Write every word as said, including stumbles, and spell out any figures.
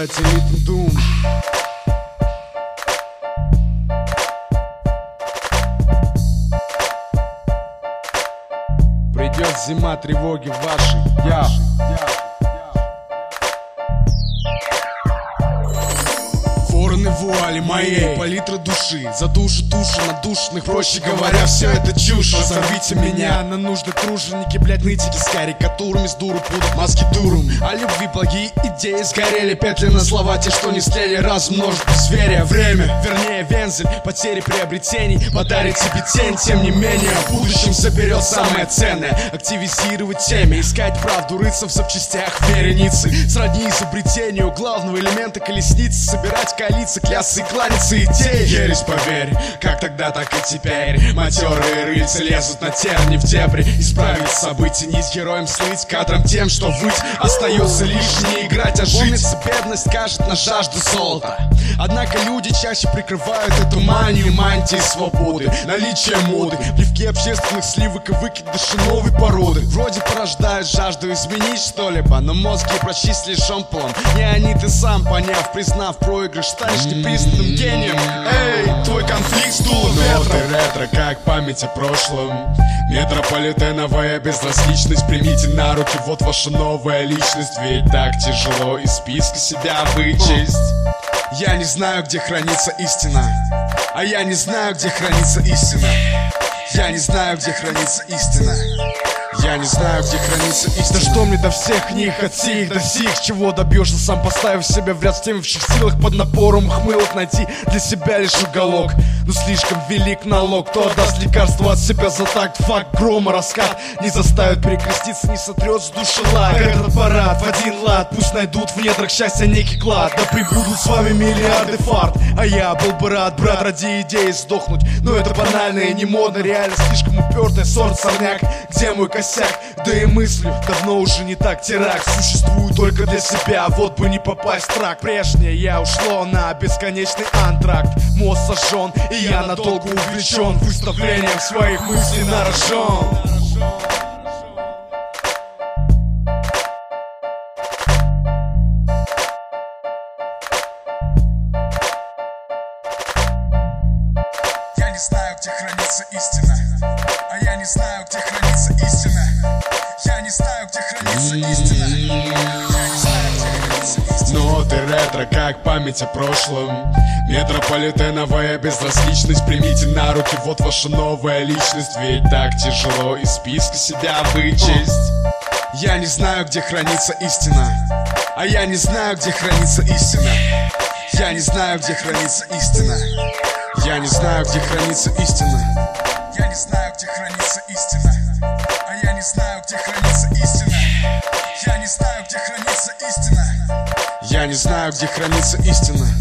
Satellit Doom. Придет зима тревоги вашей. Я. Вороны вуали моей палитры души, за душу туши надушенных, проще говоря, все это чушь. Позовите меня на нужды труженики, блять, нытики с карикатурами, с дуру путают маски дуром. А любви благие идеи сгорели, петли на слова, те, что не слели, разум множит безверия. Время, вернее вензель, потери приобретений подарит тебе тень, тем не менее в будущем заберет самое ценное. Активизировать темы, искать правду, рыться в запчастях вереницы, сродни изобретению главного элемента колесницы, собирать коалиции, клясться и кланяться идеи. Ересь, поверь, как тогда, так и теперь матерые рыльцы лезут на терни в дебри. Исправить события, не с героем слыть, кадром тем, что выть. Остается лишь не играть, а жить. Помнится, бедность кажет на жажду золота, однако люди чаще прикрывают эту манию мантией свободы. Наличие моды, плевки общественных сливок и выкидыши новой породы вроде порождают жажду изменить что-либо, но мозги прочистили шампон. Не они, ты сам, поняв, признав проигрыш, станешь непризнанным гением. Эй, твой конфликт стула ветра. Ноты ретро, как память о прошлом. Метрополитеновая безразличность, примите на руки, вот ваша новая личность. Ведь так тяжело из списка себя вычесть. Я не знаю, где хранится истина, а я не знаю, где хранится истина. Я не знаю, где хранится истина. Я не знаю, где хранится истина. Да что мне до всех них, от сих до сих, чего добьешься, сам поставив себя в ряд с теми в чьих силах под напором хмылок найти для себя лишь уголок. Но слишком велик налог, кто отдаст лекарство от себя за такт. Факт грома, раскат не заставит перекреститься, не сотрет с души лад. Этот парад в один лад, пусть найдут в недрах счастья некий клад. Да прибудут с вами миллиарды фарт, а я был бы рад, брат, ради идеи сдохнуть. Но это банально и не модно, реально слишком упертый сорт сорняк. Где мой косяк? Да и мыслю, давно уже не так теракт. Существую только для себя, вот бы не попасть в трак. Прежнее я ушло на бесконечный антракт. Мост сожжен, и я надолго увлечен выставлением своих мыслей на рожон. Я не знаю, где хранится истина, а я не знаю, где хранится истина. Я не знаю, где хранится истина. Я не знаю, где хранится истина. Ноты ретро, как память о прошлом. Метрополитеновая безразличность, примите на руки, вот ваша новая личность. Ведь так тяжело из списка себя вычесть. Я не знаю, где хранится истина, а я не знаю, где хранится истина. Я не знаю, где хранится истина. Я не знаю, где хранится истина. Я не знаю, где хранится истина, а я не знаю, где хранится истина. Я не знаю, где хранится истина. Я не знаю, где хранится истина.